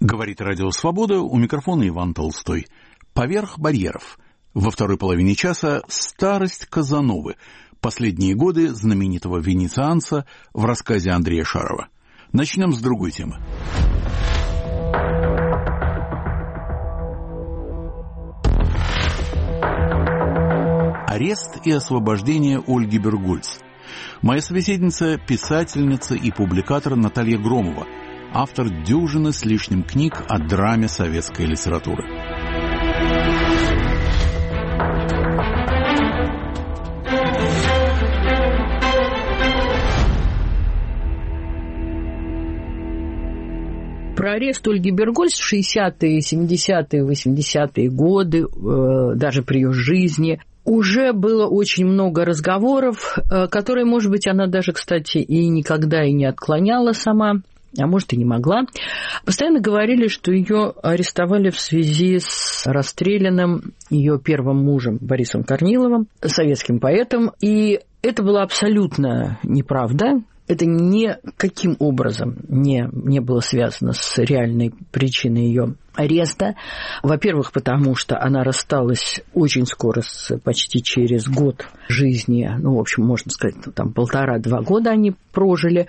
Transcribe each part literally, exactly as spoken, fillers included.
Говорит Радио Свобода, у микрофона Иван Толстой. «Поверх барьеров». Во второй половине часа «Старость Казановы». Последние годы знаменитого венецианца в рассказе Андрея Шарова. Начнем с другой темы. Арест и освобождение Ольги Бергольц. Моя собеседница – писательница и публикатор Наталья Громова, автор дюжины с лишним книг о драме советской литературы. Про арест Ольги Бергольц в шестидесятые, семидесятые, восьмидесятые годы, э, даже при ее жизни, уже было очень много разговоров, э, которые, может быть, она даже, кстати, и никогда и не отклоняла сама, а может, и не могла. Постоянно говорили, что ее арестовали в связи с расстрелянным ее первым мужем Борисом Корниловым, советским поэтом, и это была абсолютно неправда. Это никаким образом не, не было связано с реальной причиной ее ареста. Во-первых, потому что она рассталась очень скоро, с, почти через год жизни. Ну, в общем, можно сказать, там полтора-два года они прожили.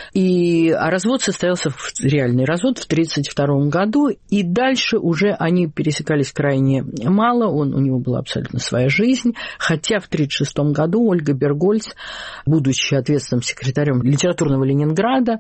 И, а развод состоялся, в, реальный развод, в тридцать втором году. И дальше уже они пересекались крайне мало. Он, у него была абсолютно своя жизнь. Хотя в тридцать шестом году Ольга Бергольц, будучи ответственным секретарем литературного Ленинграда,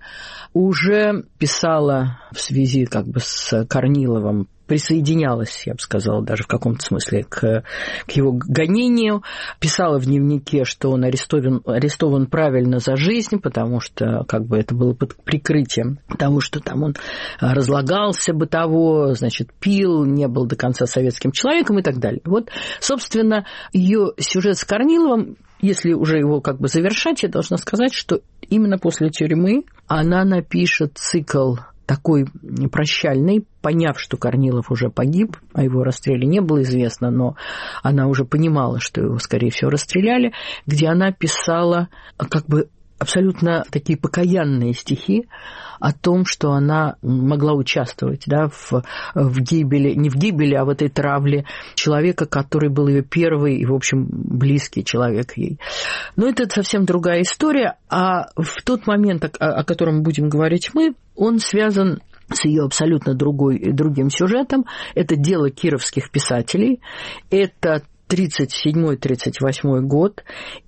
уже писала в связи как бы с Корниловым, присоединялась, я бы сказала, даже в каком-то смысле к, к его гонению, писала в дневнике, что он арестован, арестован правильно за жизнь, потому что как бы это было под прикрытием того, что там он разлагался бытово, значит, пил, не был до конца советским человеком и так далее. Вот, собственно, ее сюжет с Корниловым, если уже его как бы завершать, я должна сказать, что именно после тюрьмы она напишет цикл такой прощальный, поняв, что Корнилов уже погиб, о его расстреле не было известно, но она уже понимала, что его, скорее всего, расстреляли, где она писала как бы абсолютно такие покаянные стихи о том, что она могла участвовать, да, в, в гибели, не в гибели, а в этой травле человека, который был ее первый и, в общем, близкий человек ей. Но это совсем другая история, а в тот момент, о, о котором будем говорить мы, он связан с ее абсолютно другой, другим сюжетом. Это дело кировских писателей, это тридцать седьмой — тридцать восьмой год,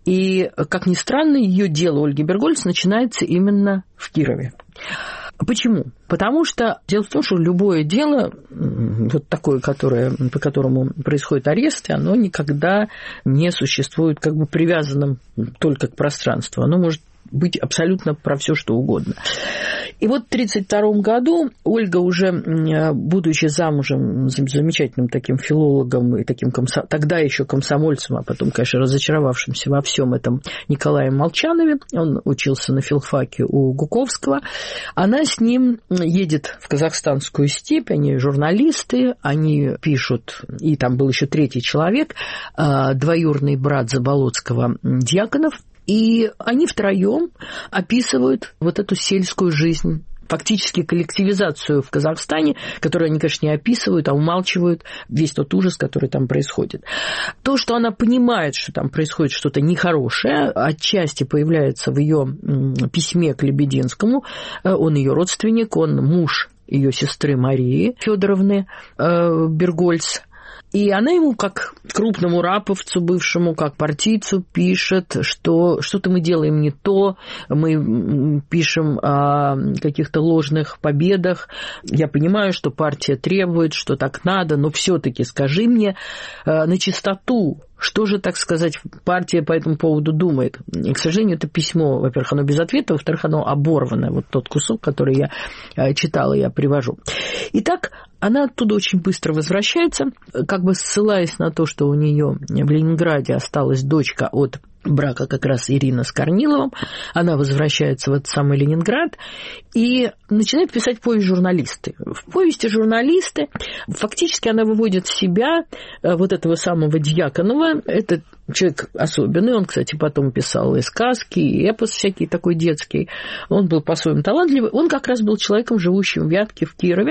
и, как ни странно, ее дело Ольги Бергольц начинается именно в Кирове. Почему? Потому что дело в том, что любое дело, вот такое, которое, по которому происходит арест, оно никогда не существует как бы привязанным только к пространству. Оно может быть абсолютно про все что угодно. И вот в тридцать втором году Ольга, уже будучи замужем за замечательным таким филологом и таким комсо... тогда еще комсомольцем, а потом, конечно, разочаровавшимся во всем этом Николаем Молчанове, он учился на филфаке у Гуковского, она с ним едет в казахстанскую степь, они журналисты, они пишут, и там был еще третий человек, двоюродный брат Заболоцкого, Дьяконов, и они втроем описывают вот эту сельскую жизнь, фактически коллективизацию в Казахстане, которую они, конечно, не описывают, а умалчивают весь тот ужас, который там происходит. То, что она понимает, что там происходит что-то нехорошее, отчасти появляется в ее письме к Лебединскому. Он ее родственник, он муж ее сестры Марии Федоровны Бергольц. И она ему, как крупному раповцу бывшему, как партийцу, пишет, что что-то мы делаем не то, мы пишем о каких-то ложных победах. Я понимаю, что партия требует, что так надо, но все-таки скажи мне на чистоту, что же, так сказать, партия по этому поводу думает. И, к сожалению, это письмо, во-первых, оно без ответа, во-вторых, оно оборвано. Вот тот кусок, который я читала, я привожу. Итак, она оттуда очень быстро возвращается, как бы ссылаясь на то, что у нее в Ленинграде осталась дочка от брака как раз Ирина с Корниловым. Она возвращается в этот самый Ленинград и начинает писать повесть «Журналисты». В повести «Журналисты» фактически она выводит в себя вот этого самого Дьяконова. Это человек особенный. Он, кстати, потом писал и сказки, и эпос всякий такой детский. Он был по-своему талантливый. Он как раз был человеком, живущим в Вятке, в Кирове.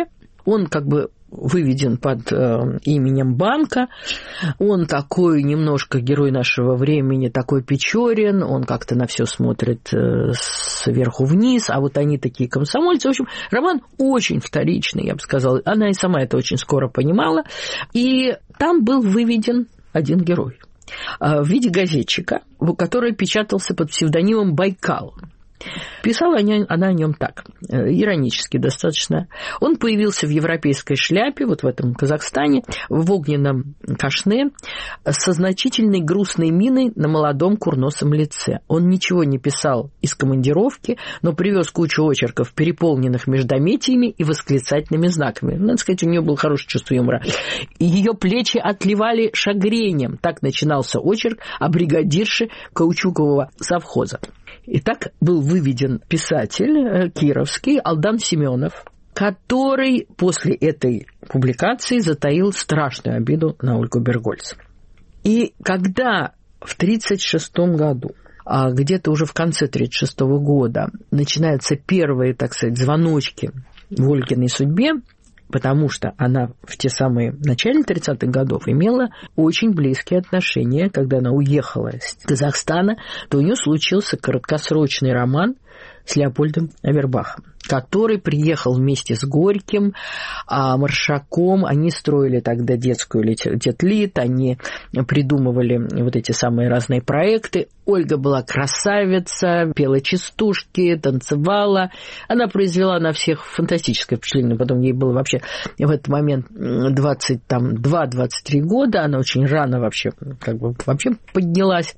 Он как бы выведен под э, именем банка, он такой немножко герой нашего времени, такой Печорин, он как-то на все смотрит э, сверху вниз, а вот они такие комсомольцы. В общем, роман очень вторичный, я бы сказала. Она и сама это очень скоро понимала. И там был выведен один герой э, в виде газетчика, который печатался под псевдонимом Байкал. Писала она о нем так, иронически достаточно. Он появился в европейской шляпе, вот в этом Казахстане, в огненном кашне, со значительной грустной миной на молодом курносом лице. Он ничего не писал из командировки, но привез кучу очерков, переполненных междометиями и восклицательными знаками. Надо сказать, у нее было хорошее чувство юмора. Ее плечи отливали шагренем. Так начинался очерк о бригадирше каучукового совхоза. И так был выведен писатель кировский Алдан Семенов, который после этой публикации затаил страшную обиду на Ольгу Бергольц. И когда в тридцать шестом году, а где-то уже в конце тридцать шестого года, начинаются первые, так сказать, звоночки в Ольгиной судьбе, потому что она в те самые начале тридцатых годов имела очень близкие отношения. Когда она уехала из Казахстана, то у нее случился краткосрочный роман с Леопольдом Авербахом, который приехал вместе с Горьким, Маршаком. Они строили тогда детскую литературу, они придумывали вот эти самые разные проекты. Ольга была красавица, пела частушки, танцевала. Она произвела на всех фантастическое впечатление. Потом ей было вообще в этот момент двадцать два - двадцать три года. Она очень рано вообще, как бы, вообще поднялась.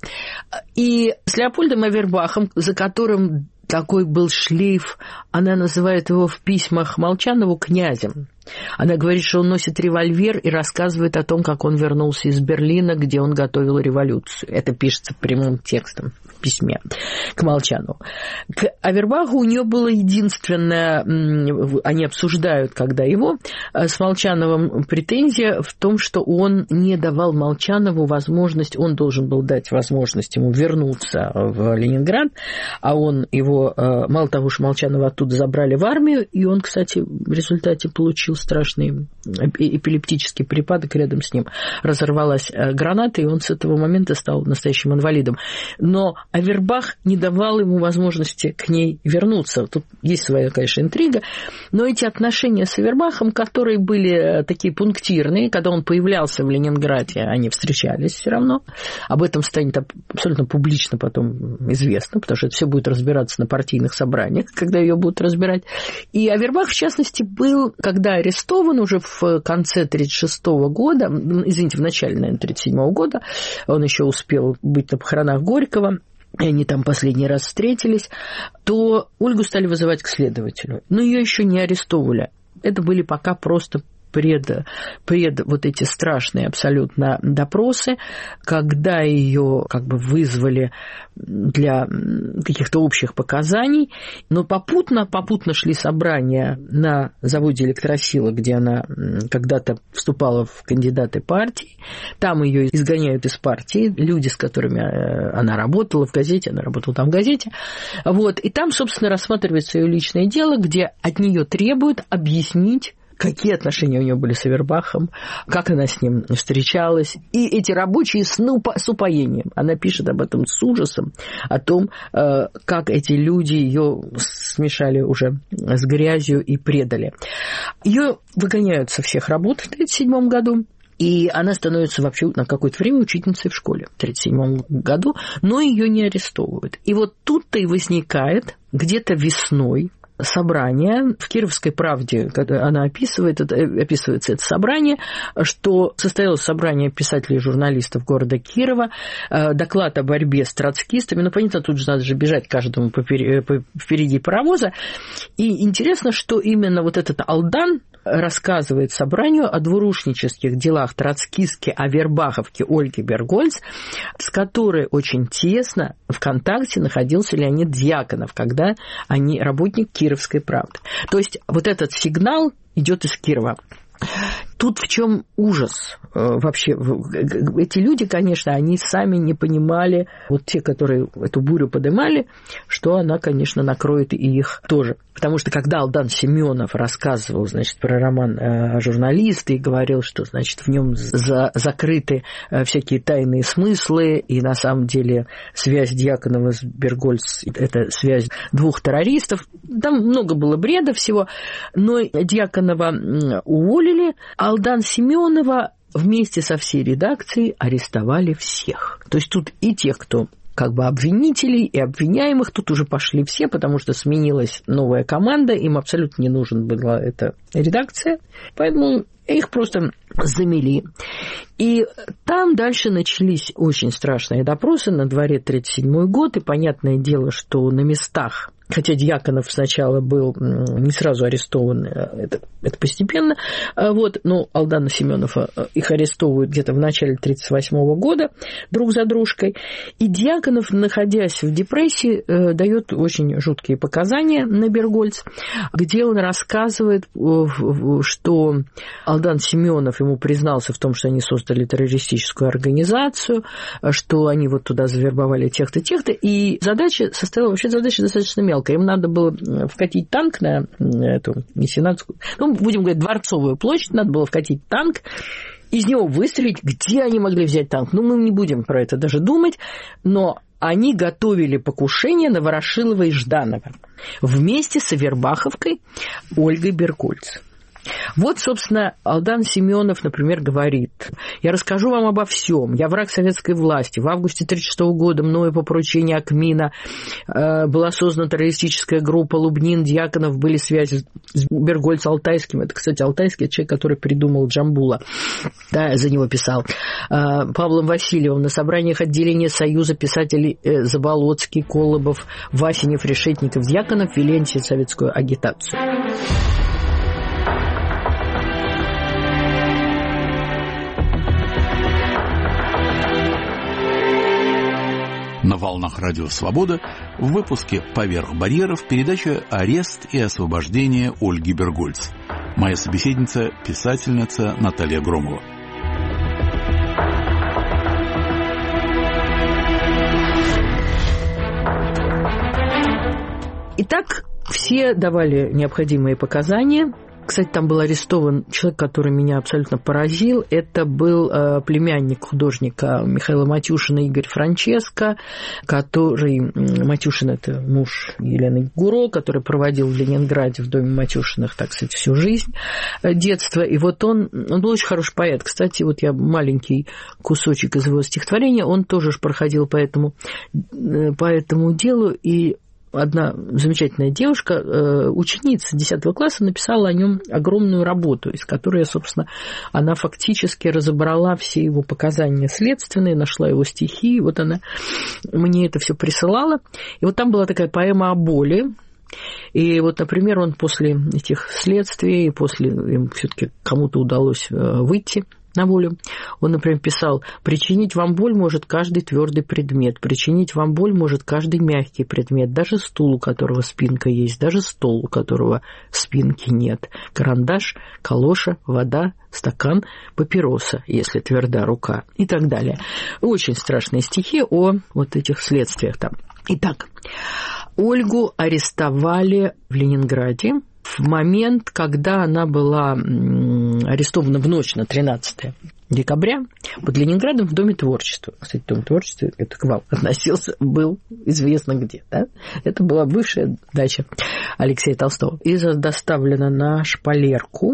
И с Леопольдом Авербахом, за которым такой был шлейф, она называет его в письмах Молчанову князем. Она говорит, что он носит револьвер и рассказывает о том, как он вернулся из Берлина, где он готовил революцию. Это пишется прямым текстом в письме к Молчанову. К Авербаху у нее было единственное, они обсуждают, когда его, с Молчановым претензия в том, что он не давал Молчанову возможность, он должен был дать возможность ему вернуться в Ленинград, а он его, мало того, что Молчанова оттуда забрали в армию, и он, кстати, в результате получил страшный эпилептический припадок, рядом с ним разорвалась граната, и он с этого момента стал настоящим инвалидом. Но Авербах не давал ему возможности к ней вернуться. Тут есть своя, конечно, интрига, но эти отношения с Авербахом, которые были такие пунктирные, когда он появлялся в Ленинграде, они встречались все равно. Об этом станет абсолютно публично потом известно, потому что это все будет разбираться на партийных собраниях, когда ее будут разбирать. И Авербах, в частности, был, когда арестован уже в конце тридцать шестого года, извините, в начале, наверное, тридцать седьмого года, он еще успел быть на похоронах Горького, и они там последний раз встретились, то Ольгу стали вызывать к следователю. Но ее еще не арестовывали. Это были пока просто пред, пред вот эти страшные абсолютно допросы, когда ее как бы вызвали для каких-то общих показаний, но попутно, попутно шли собрания на заводе «Электросила», где она когда-то вступала в кандидаты партии. Там ее изгоняют из партии люди, с которыми она работала в газете, она работала там в газете. Вот. И там, собственно, рассматривается ее личное дело, где от нее требуют объяснить, какие отношения у нее были с Авербахом, как она с ним встречалась. И эти рабочие с, с упоением. Она пишет об этом с ужасом, о том, как эти люди ее смешали уже с грязью и предали. Ее выгоняют со всех работ в тридцать седьмом году. И она становится вообще на какое-то время учительницей в школе в тридцать седьмом году, но ее не арестовывают. И вот тут-то и возникает где-то весной собрание. В «Кировской правде», когда она описывает, это, описывается это собрание, что состоялось собрание писателей и журналистов города Кирова, доклад о борьбе с троцкистами. Ну, понятно, тут же надо же бежать каждому впереди паровоза. И интересно, что именно вот этот Алдан рассказывает собранию о двурушнических делах троцкистки Авербаховки Ольги Бергольц, с которой очень тесно в контакте находился Леонид Дьяконов, когда они работник «Кировской правды». То есть вот этот сигнал идет из Кирова. тут в чем ужас вообще? Эти люди, конечно, они сами не понимали, вот те, которые эту бурю поднимали, что она, конечно, накроет и их тоже. Потому что когда Алдан Семенов рассказывал, значит, про роман «Журналисты» и говорил, что, значит, в нем за, закрыты всякие тайные смыслы, и на самом деле связь Дьяконова с Бергольц – это связь двух террористов, там много было бреда всего, но Дьяконова уволили, Алдан Семенова вместе со всей редакцией арестовали всех. То есть тут и тех, кто как бы обвинителей и обвиняемых, тут уже пошли все, потому что сменилась новая команда, им абсолютно не нужна была эта редакция, поэтому их просто замели. И там дальше начались очень страшные допросы, на дворе тридцать седьмой год, и понятное дело, что на местах, хотя Дьяконов сначала был не сразу арестован, это, это постепенно, вот, но Алдана Семенова их арестовывают где-то в начале тридцать восьмого года друг за дружкой, и Дьяконов, находясь в депрессии, дает очень жуткие показания на Бергольц, где он рассказывает, что Алдан Семенов ему признался в том, что они создали террористическую организацию, что они вот туда завербовали тех-то, тех-то, и задача состояла, вообще задача достаточно мелкая. Им надо было вкатить танк на эту, не Сенатскую, ну, будем говорить, Дворцовую площадь, надо было вкатить танк, из него выстрелить. Где они могли взять танк? Ну, мы не будем про это даже думать, но они готовили покушение на Ворошилова и Жданова вместе с Авербаховкой Ольгой Бергольц. Вот, собственно, Алдан Семенов, например, говорит: «Я расскажу вам обо всем. Я враг советской власти. В августе тысяча девятьсот тридцать шестого года мною по поручению Акмина э, была создана террористическая группа Лубнин, Дьяконов, были связи с Бергольц Алтайским». Это, кстати, Алтайский, человек, который придумал Джамбула. Да, за него писал. Э, Павлом Васильевым на собраниях отделения Союза писателей э, Заболоцкий, Колобов, Васенев, Решетников, Дьяконов вели антисоветскую агитацию. На волнах Радио Свобода в выпуске «Поверх барьеров» передача «Арест и освобождение Ольги Бергольц». Моя собеседница – писательница Наталья Громова. Итак, все давали необходимые показания. Кстати, там был арестован человек, который меня абсолютно поразил. Это был э, племянник художника Михаила Матюшина Игорь Франческо, который... Матюшин – это муж Елены Гуро, который проводил в Ленинграде в доме Матюшиных, так сказать, всю жизнь, детство. И вот он... Он был очень хороший поэт. Кстати, вот я маленький кусочек из его стихотворения. Он тоже проходил по этому, по этому делу, и одна замечательная девушка, ученица десятого класса, написала о нем огромную работу, из которой, собственно, она фактически разобрала все его показания следственные, нашла его стихи, вот она мне это все присылала. И вот там была такая поэма о боли. И вот, например, он после этих следствий, после им все-таки кому-то удалось выйти на волю, он, например, писал: «Причинить вам боль может каждый твердый предмет, причинить вам боль может каждый мягкий предмет, даже стул, у которого спинка есть, даже стол, у которого спинки нет, карандаш, калоша, вода, стакан, папироса, если тверда рука», и так далее. Очень страшные стихи о вот этих следствиях там. Итак, Ольгу арестовали в Ленинграде в момент, когда она была арестована в ночь на тринадцатое декабря под Ленинградом в Доме творчества. Кстати, Дом творчества, это к вам относился, был известно где. Да? Это была бывшая дача Алексея Толстого. И доставлена на шпалерку.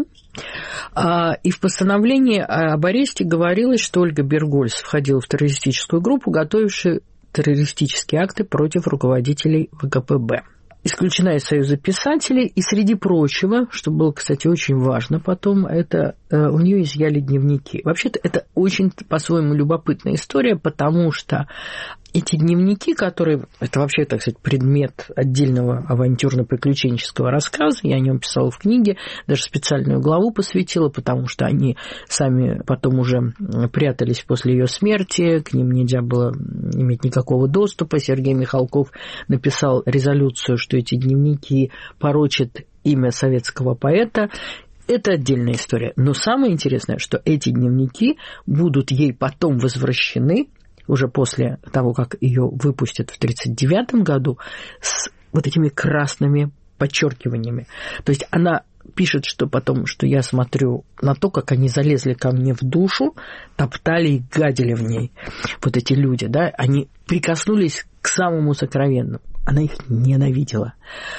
И в постановлении об аресте говорилось, что Ольга Бергольц входила в террористическую группу, готовившую террористические акты против руководителей ВКПБ. Исключена из Союза писателей, и среди прочего, что было, кстати, очень важно потом, это э, у нее изъяли дневники. Вообще-то это очень по-своему любопытная история, потому что эти дневники, которые... Это вообще, так сказать, предмет отдельного авантюрно-приключенческого рассказа. Я о нем писала в книге, даже специальную главу посвятила, потому что они сами потом уже прятались после ее смерти, к ним нельзя было иметь никакого доступа. Сергей Михалков написал резолюцию, что эти дневники порочат имя советского поэта. это отдельная история. Но самое интересное, что эти дневники будут ей потом возвращены, уже после того, как ее выпустят в тридцать девятом году, с вот этими красными подчеркиваниями. То есть она пишет, что потом, что я смотрю на то, как они залезли ко мне в душу, топтали и гадили в ней. Вот эти люди, да, они прикоснулись к самому сокровенному. Она их ненавидела.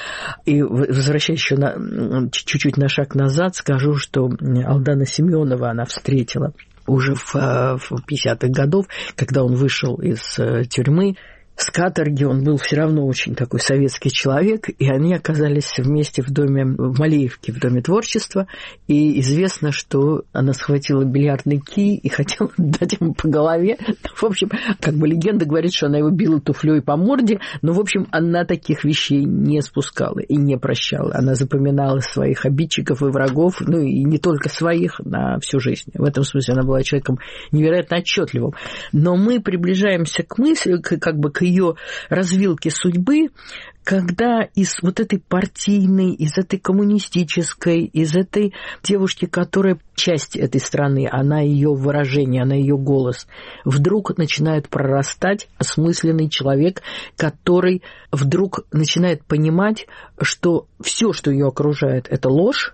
И возвращаясь еще на, чуть-чуть на шаг назад, скажу, что Алдана Семенова она встретила уже в, в пятидесятых годах, когда он вышел из тюрьмы, с каторги, он был все равно очень такой советский человек, и они оказались вместе в доме, в Малеевке, в Доме творчества, и известно, что она схватила бильярдный кий и хотела дать ему по голове. В общем, как бы легенда говорит, что она его била туфлей по морде, но, в общем, она таких вещей не спускала и не прощала. Она запоминала своих обидчиков и врагов, ну и не только своих, на всю жизнь. В этом смысле она была человеком невероятно отчетливым. Но мы приближаемся к мысли, как бы к ее развилке судьбы, когда из вот этой партийной, из этой коммунистической, из этой девушки, которая часть этой страны, она ее выражение, она ее голос, вдруг начинает прорастать осмысленный человек, который вдруг начинает понимать, что все, что ее окружает, это ложь,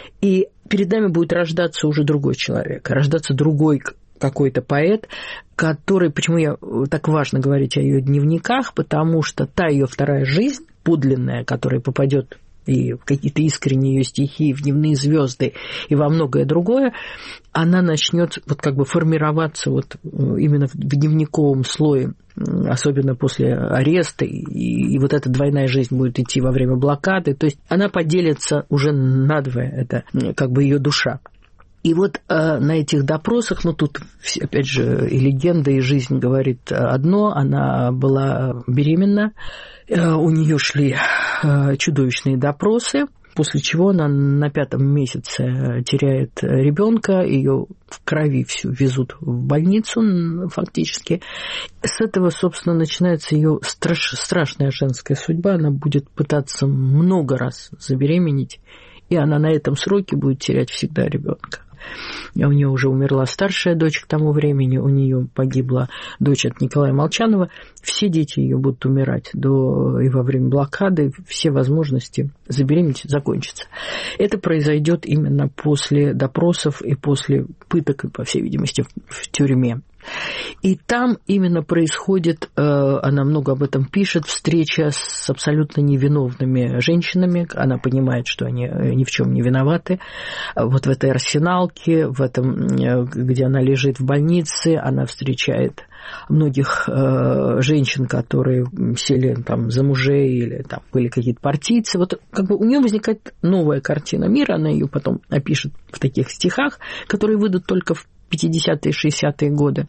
и перед нами будет рождаться уже другой человек, рождаться другой какой-то поэт, который, почему я так важно говорить о ее дневниках, потому что та ее вторая жизнь, подлинная, которая попадет и в какие-то искренние ее стихи, и в дневные звезды, и во многое другое, она начнет вот как бы формироваться вот именно в дневниковом слое, особенно после ареста, и, и вот эта двойная жизнь будет идти во время блокады, то есть она поделится уже надвое, это как бы ее душа. И вот э, на этих допросах, ну тут, опять же, и легенда, и жизнь говорит одно, она была беременна, э, у нее шли э, чудовищные допросы, после чего она на пятом месяце теряет ребенка, ее в крови всю везут в больницу фактически. С этого, собственно, начинается ее страш, страшная женская судьба, она будет пытаться много раз забеременеть, и она на этом сроке будет терять всегда ребенка. У нее уже умерла старшая дочь к тому времени, у нее погибла дочь от Николая Молчанова. Все дети ее будут умирать до и во время блокады, все возможности забеременеть закончатся. Это произойдет именно после допросов и после пыток, и, по всей видимости, в тюрьме. И там именно происходит, она много об этом пишет, встреча с абсолютно невиновными женщинами. Она понимает, что они ни в чем не виноваты. Вот в этой арсеналке, в этом, где она лежит в больнице, она встречает многих женщин, которые сели там за мужей или там были какие-то партийцы. Вот как бы у нее возникает новая картина мира, она ее потом опишет в таких стихах, которые выйдут только в пятидесятые и шестидесятые годы.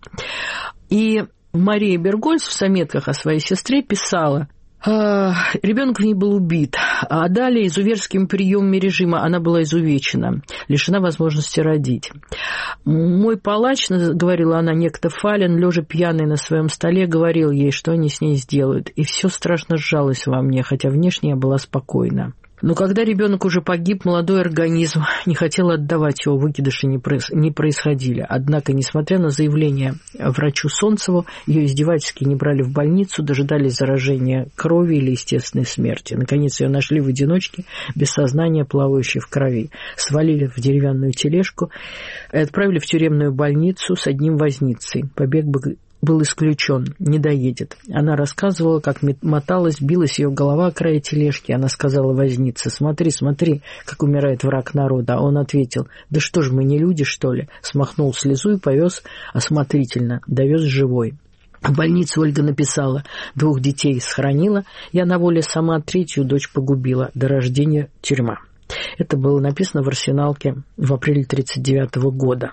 И Мария Бергольц в заметках о своей сестре писала: ребенок в ней был убит, а далее изуверским приемами режима она была изувечена, лишена возможности родить. Мой палач, говорила она, некто Фален, лежа пьяный на своем столе, говорил ей, что они с ней сделают, и все страшно сжалось во мне, хотя внешне я была спокойна. Но когда ребенок уже погиб, молодой организм не хотел отдавать его, выкидыши не происходили. Однако, несмотря на заявление врачу Солнцеву, ее издевательски не брали в больницу, дожидались заражения крови или естественной смерти. Наконец, ее нашли в одиночке, без сознания, плавающей в крови. Свалили в деревянную тележку и отправили в тюремную больницу с одним возницей. Побег бы был исключен, не доедет. Она рассказывала, как моталась, билась ее голова о край тележки. Она сказала вознице: смотри, смотри, как умирает враг народа. А он ответил: да что ж, мы не люди, что ли? Смахнул слезу и повез осмотрительно, довез живой. В больнице Ольга написала: двух детей схоронила, я на воле сама, третью дочь погубила, до рождения тюрьма. Это было написано в арсеналке в апреле тридцать девятого года.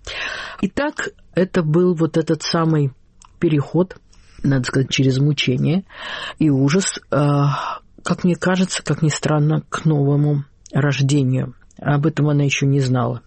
Итак, это был вот этот самый переход, надо сказать, через мучение и ужас, как мне кажется, как ни странно, к новому рождению. Об этом она еще не знала.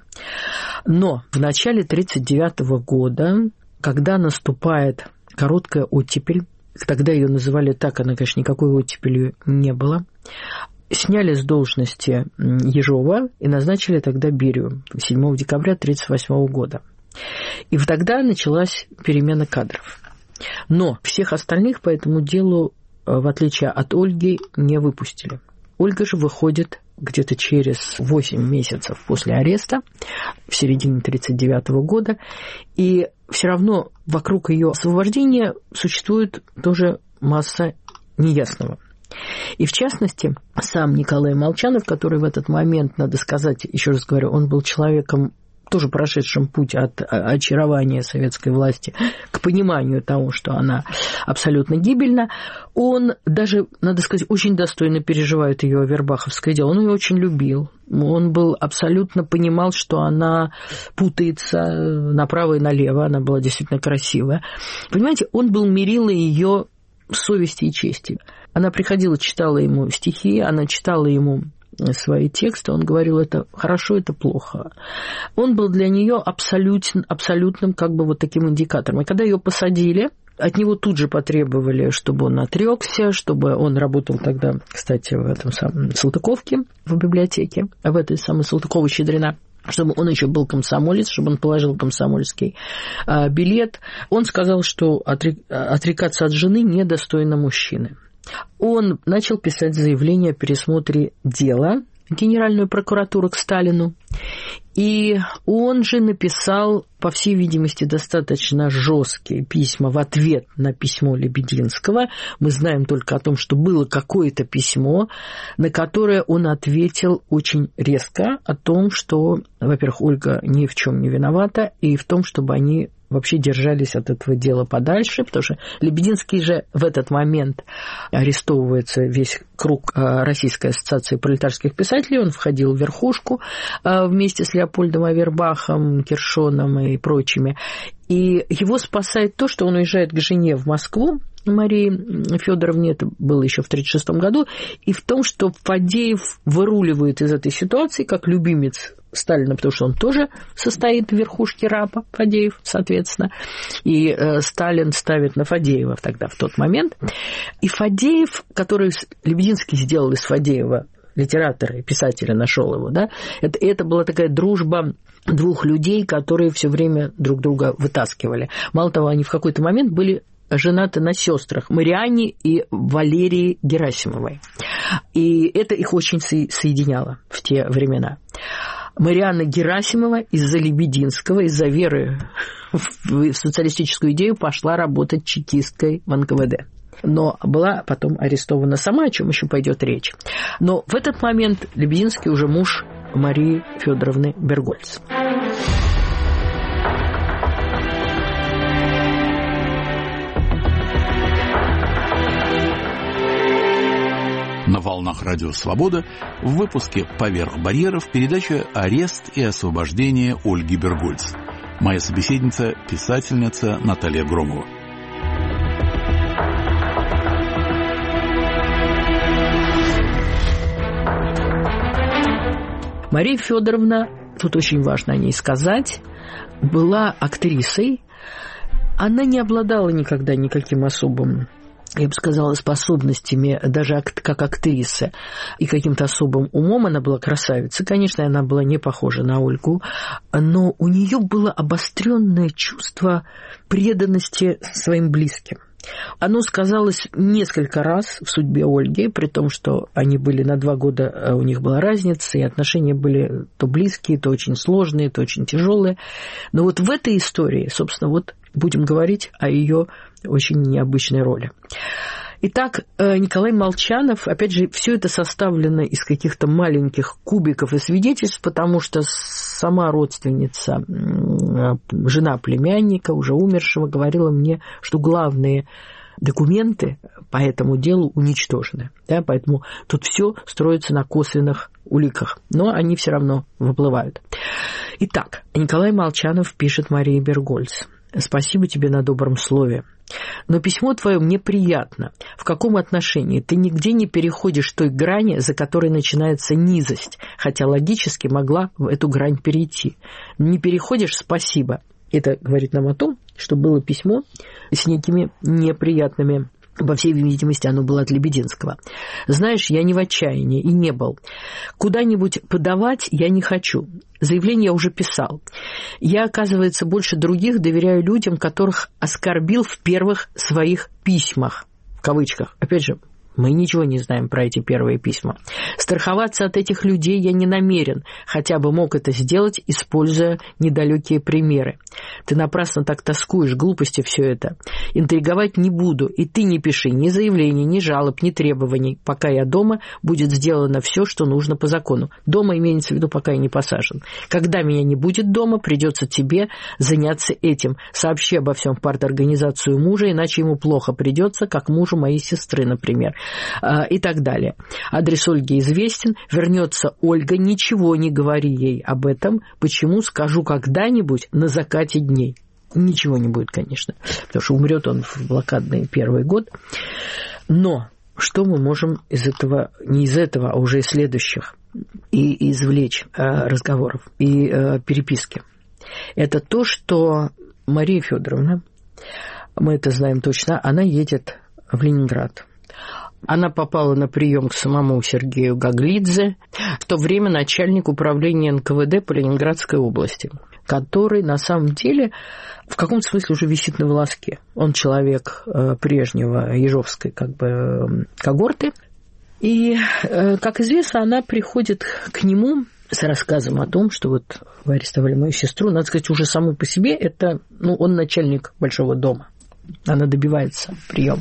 Но в начале тридцать девятого года, когда наступает короткая оттепель, тогда ее называли так, она, конечно, никакой оттепели не было, сняли с должности Ежова и назначили тогда Берию седьмого декабря тысяча девятьсот тридцать восьмого года. И тогда началась перемена кадров. Но всех остальных по этому делу, в отличие от Ольги, не выпустили. Ольга же выходит где-то через восемь месяцев после ареста, в середине тридцать девятого года, и все равно вокруг ее освобождения существует тоже масса неясного. И в частности, сам Николай Молчанов, который в этот момент, надо сказать, еще раз говорю, он был человеком, тоже прошедшим путь от очарования советской власти к пониманию того, что она абсолютно гибельна, он даже, надо сказать, очень достойно переживает ее авербаховское дело. Он ее очень любил. Он был абсолютно понимал, что она путается направо и налево, она была действительно красивая. Понимаете, он был мерилой ее совести и чести. Она приходила, читала ему стихи, она читала ему свои тексты, он говорил, это хорошо, это плохо. Он был для нее абсолютно, абсолютным как бы вот таким индикатором. И когда ее посадили, от него тут же потребовали, чтобы он отрекся, чтобы он работал тогда, кстати, в этом самом Салтыковке, в библиотеке, в этой самой Салтыкова-Щедрина, чтобы он еще был комсомолец, чтобы он положил комсомольский а, билет. Он сказал, что отрекаться от жены недостойно мужчины. Он начал писать заявление о пересмотре дела в Генеральную прокуратуру к Сталину. И он же написал, по всей видимости, достаточно жесткие письма в ответ на письмо Лебединского. Мы знаем только о том, что было какое-то письмо, на которое он ответил очень резко о том, что, во-первых, Ольга ни в чем не виновата, и в том, чтобы они вообще держались от этого дела подальше, потому что Лебединский же в этот момент арестовывается весь круг Российской ассоциации пролетарских писателей, он входил в верхушку вместе с Леопольдом Авербахом, Киршоном и прочими. И его спасает то, что он уезжает к жене в Москву, Марии Федоровне, это было еще в тридцать шестом году, и в том, что Фадеев выруливает из этой ситуации как любимец Сталина, потому что он тоже состоит в верхушке РАПа, Фадеев, соответственно, и э, Сталин ставит на Фадеева тогда, в тот момент. И Фадеев, который Лебединский сделал из Фадеева литератора и писателя, нашел его, да, это, это была такая дружба двух людей, которые все время друг друга вытаскивали. Мало того, они в какой-то момент были женаты на сестрах Марианне и Валерии Герасимовой. И это их очень соединяло в те времена. Марианна Герасимова из-за Лебединского, из-за веры в социалистическую идею пошла работать чекисткой в эн ка вэ дэ. Но была потом арестована сама, о чем еще пойдет речь. Но в этот момент Лебединский уже муж Марии Федоровны Бергольц. На волнах Радио Свобода в выпуске «Поверх барьеров» передача «Арест и освобождение Ольги Бергольц». Моя собеседница – писательница Наталья Громова. Мария Федоровна, тут очень важно о ней сказать, была актрисой. Она не обладала никогда никаким особым, я бы сказала, способностями, даже как актриса, и каким-то особым умом. Она была красавицей. Конечно, она была не похожа на Ольгу, но у нее было обостренное чувство преданности своим близким. Оно сказалось несколько раз в судьбе Ольги, при том, что они были на два года, у них была разница, и отношения были то близкие, то очень сложные, то очень тяжелые. Но вот в этой истории, собственно, вот будем говорить о ее очень необычной роли. Итак, Николай Молчанов, опять же, все это составлено из каких-то маленьких кубиков и свидетельств, потому что сама родственница, жена племянника, уже умершего, говорила мне, что главные документы по этому делу уничтожены. Да, поэтому тут все строится на косвенных уликах, но они все равно выплывают. Итак, Николай Молчанов пишет Марии Бергольц. «Спасибо тебе на добром слове. Но письмо твое мне приятно. В каком отношении? Ты нигде не переходишь той грани, за которой начинается низость, хотя логически могла в эту грань перейти. Не переходишь — спасибо». Это говорит нам о том, что было письмо с некими неприятными По всей видимости, оно было от Лебединского. «Знаешь, я не в отчаянии и не был. Куда-нибудь подавать я не хочу. Заявление я уже писал. Я, оказывается, больше других доверяю людям, которых оскорбил в первых своих письмах». В кавычках. Опять же, мы ничего не знаем про эти первые письма. «Страховаться от этих людей я не намерен, хотя бы мог это сделать, используя недалекие примеры. Ты напрасно так тоскуешь, глупости все это. Интриговать не буду, и ты не пиши ни заявлений, ни жалоб, ни требований. Пока я дома, будет сделано все, что нужно по закону. Дома имеется в виду, пока я не посажен. Когда меня не будет дома, придется тебе заняться этим. Сообщи обо всем в парторганизацию мужа, иначе ему плохо придется, как мужу моей сестры, например». И так далее. Адрес Ольги известен. Вернется Ольга, ничего не говори ей об этом. Почему? Скажу когда-нибудь на закате дней. Ничего не будет, конечно, потому что умрет он в блокадный первый год. Но что мы можем из этого, не из этого, а уже из следующих, и извлечь э, разговоров и э, переписки? Это то, что Мария Федоровна, мы это знаем точно, она едет в Ленинград. Она попала на прием к самому Сергею Гаглидзе, в то время начальник управления эн ка вэ дэ по Ленинградской области, который на самом деле в каком-то смысле уже висит на волоске. Он человек прежнего ежовской как бы когорты. И, как известно, она приходит к нему с рассказом о том, что вот вы арестовали мою сестру. Надо сказать, уже саму по себе это, ну, он начальник Большого дома. Она добивается приема.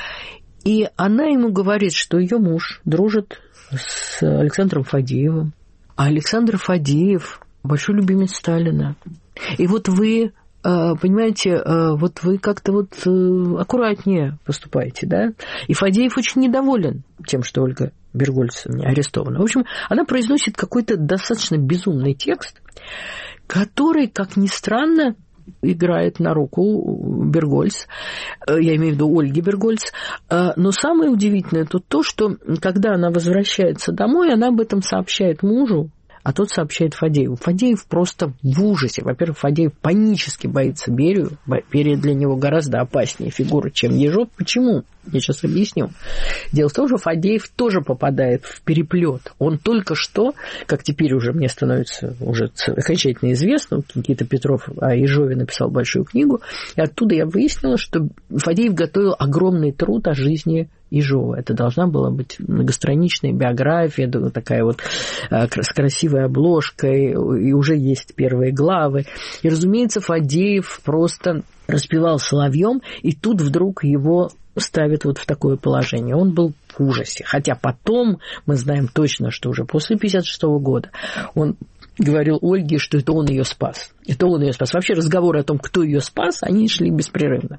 И она ему говорит, что ее муж дружит с Александром Фадеевым. А Александр Фадеев – большой любимец Сталина. И вот вы, понимаете, вот вы как-то вот аккуратнее поступаете, да? И Фадеев очень недоволен тем, что Ольга Бергольц арестована. В общем, она произносит какой-то достаточно безумный текст, который, как ни странно, играет на руку Бергольц, я имею в виду Ольги Бергольц. Но самое удивительное тут то, что когда она возвращается домой, она об этом сообщает мужу, а тот сообщает Фадееву. Фадеев просто в ужасе. Во-первых, Фадеев панически боится Берию. Берия для него гораздо опаснее фигура, чем Ежов. Почему? Я сейчас объясню. Дело в том, что Фадеев тоже попадает в переплет. Он только что, как теперь уже мне становится уже окончательно известно, Никита Петров о Ежове написал большую книгу, и оттуда я выяснила, что Фадеев готовил огромный труд о жизни Ежова. Это должна была быть многостраничная биография, такая вот с красивой обложкой, и уже есть первые главы. И, разумеется, Фадеев просто распевал соловьем, и тут вдруг его ставит вот в такое положение. Он был в ужасе. Хотя потом мы знаем точно, что уже после пятьдесят шестого года он говорил Ольге, что это он ее спас. Это он ее спас. Вообще разговоры о том, кто ее спас, они шли беспрерывно.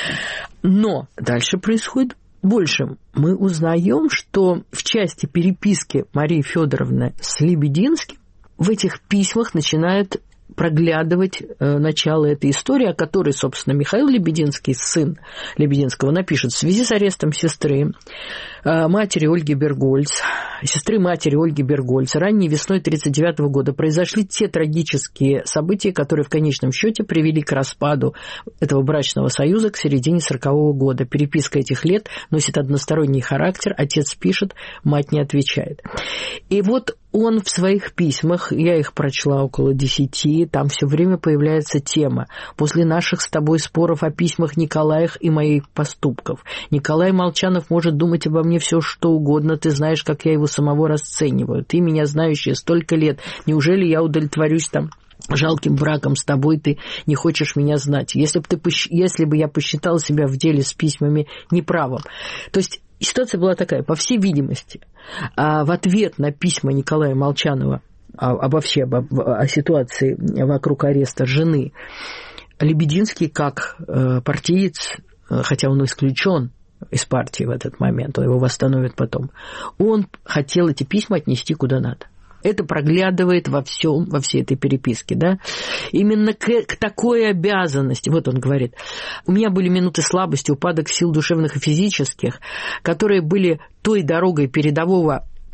Но дальше происходит больше. Мы узнаем, что в части переписки Марии Федоровны с Лебединским в этих письмах начинают проглядывать э, начало этой истории, о которой, собственно, Михаил Лебединский, сын Лебединского, напишет: в связи с арестом сестры, э, матери Ольги Бергольц, сестры матери Ольги Бергольц, ранней весной тысяча девятьсот тридцать девятого года произошли те трагические события, которые в конечном счете привели к распаду этого брачного союза к середине сорокового года. Переписка этих лет носит односторонний характер. Отец пишет, мать не отвечает. И вот он в своих письмах, я их прочла около десяти, там все время появляется тема. После наших с тобой споров о письмах Николаях и моих поступков. Николай Молчанов может думать обо мне все, что угодно. Ты знаешь, как я его самого расцениваю. Ты, меня знающая столько лет. Неужели я удовлетворюсь там жалким браком с тобой, ты не хочешь меня знать? Если бы, ты, если бы я посчитал себя в деле с письмами неправым. То есть ситуация была такая, по всей видимости, в ответ на письма Николая Молчанова обо всем, о, о ситуации вокруг ареста жены, Лебединский, как партиец, хотя он исключен из партии в этот момент, его восстановят потом, он хотел эти письма отнести куда надо. Это проглядывает во всем, во всей этой переписке, да. Именно к, к такой обязанности, вот он говорит, у меня были минуты слабости, упадок сил душевных и физических, которые были той дорогой передового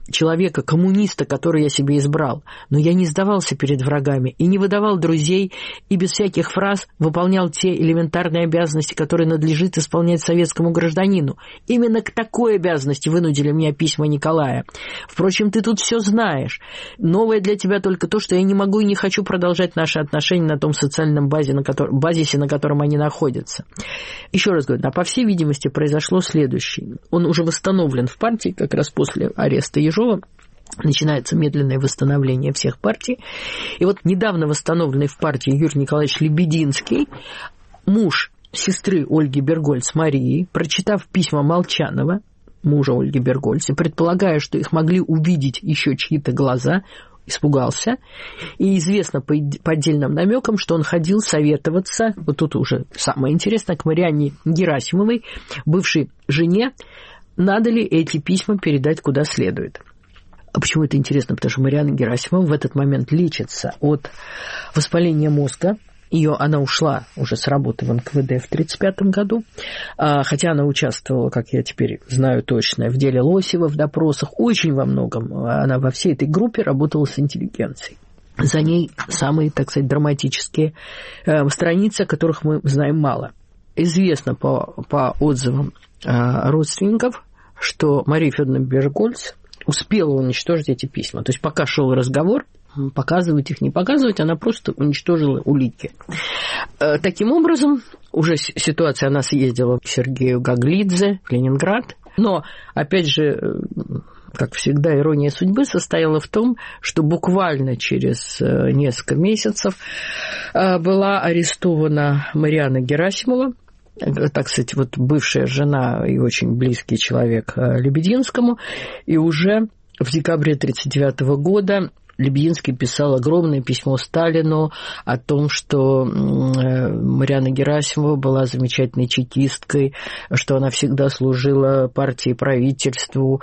человека, коммуниста, который я себе избрал. Но я не сдавался перед врагами и не выдавал друзей, и без всяких фраз выполнял те элементарные обязанности, которые надлежит исполнять советскому гражданину. Именно к такой обязанности вынудили меня письма Николая. Впрочем, ты тут все знаешь. Новое для тебя только то, что я не могу и не хочу продолжать наши отношения на том социальном базе, на который, базисе, на котором они находятся. Еще раз говорю, а по всей видимости произошло следующее. Он уже восстановлен в партии, как раз после ареста Ежова. Начинается медленное восстановление всех партий. И вот недавно восстановленный в партии Юрий Николаевич Лебединский, муж сестры Ольги Бергольц Марии, прочитав письма Молчанова, мужа Ольги Бергольц, и предполагая, что их могли увидеть еще чьи-то глаза, испугался. И известно по отдельным намекам, что он ходил советоваться, вот тут уже самое интересное, к Марианне Герасимовой, бывшей жене, надо ли эти письма передать куда следует. А почему это интересно? Потому что Марианна Герасимова в этот момент лечится от воспаления мозга. Ее, она ушла уже с работы в эн ка вэ дэ в тридцать пятом году, хотя она участвовала, как я теперь знаю точно, в деле Лосева, в допросах, очень во многом. Она во всей этой группе работала с интеллигенцией. За ней самые, так сказать, драматические страницы, о которых мы знаем мало. Известно по, по отзывам родственников, что Мария Федоровна Бергольц успела уничтожить эти письма. То есть пока шел разговор, показывать их, не показывать, она просто уничтожила улики. Таким образом, уже ситуация, она съездила к Сергею Гаглидзе в Ленинград, но, опять же, как всегда, ирония судьбы состояла в том, что буквально через несколько месяцев была арестована Марианна Герасимова, так сказать, вот бывшая жена и очень близкий человек Лебединскому, и уже в декабре тысяча девятьсот тридцать девятого года Лебединский писал огромное письмо Сталину о том, что Марианна Герасимова была замечательной чекисткой, что она всегда служила партии и правительству.